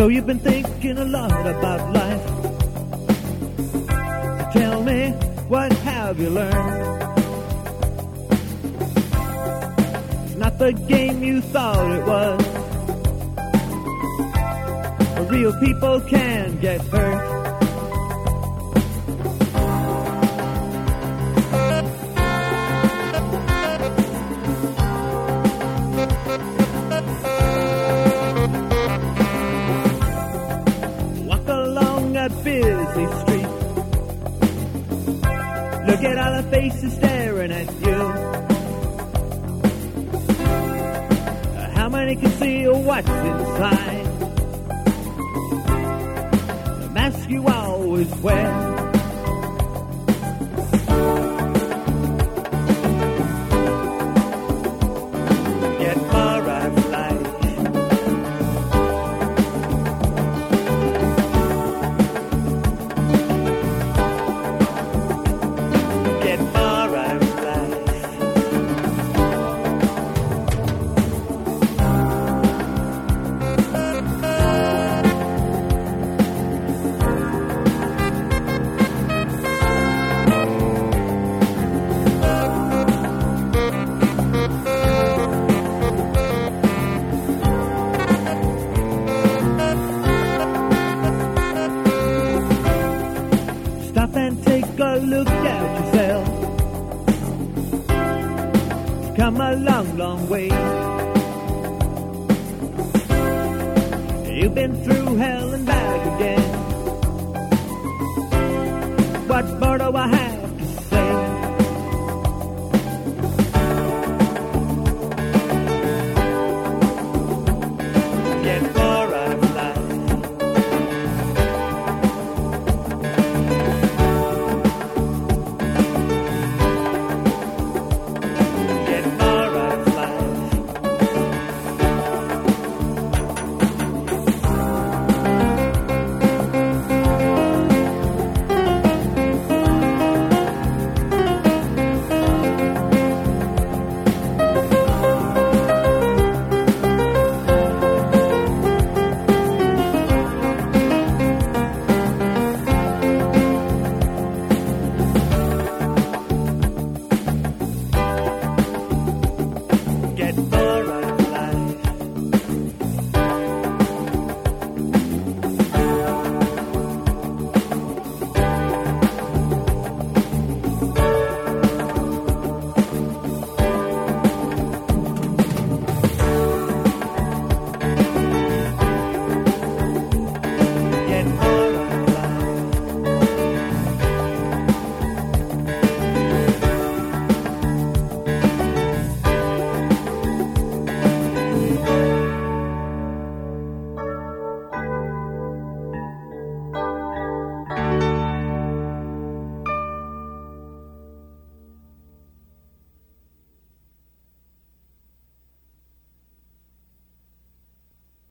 know you've been thinking a lot about life. Tell me, what have you learned? It's not the game you thought it was. Real people can get hurt. Walk along a busy street, look at all the faces staring at you. How many can see what's inside? Mask you always wear. Get more out of life. Get more out of life. Stop and take a look at yourself. Come a long, long way. You've been through hell and back again. What more do I have